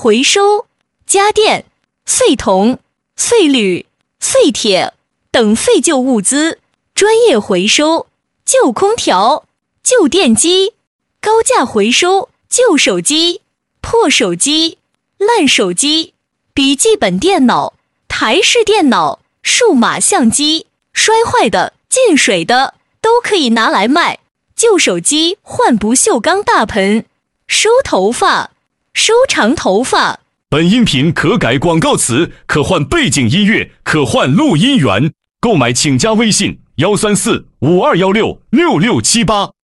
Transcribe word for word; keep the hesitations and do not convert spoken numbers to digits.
回收家电、碎铜、碎铝、碎铁等废旧物资，专业回收旧空调、旧电机，高价回收旧手机、破手机、烂手机、笔记本电脑、台式电脑、数码相机，摔坏的、进水的都可以拿来卖。旧手机换不锈钢大盆，收头发、收长头发。 本音频可改广告词，可换背景音乐，可换录音源。购买请加微信：幺三四五二幺六六六七八。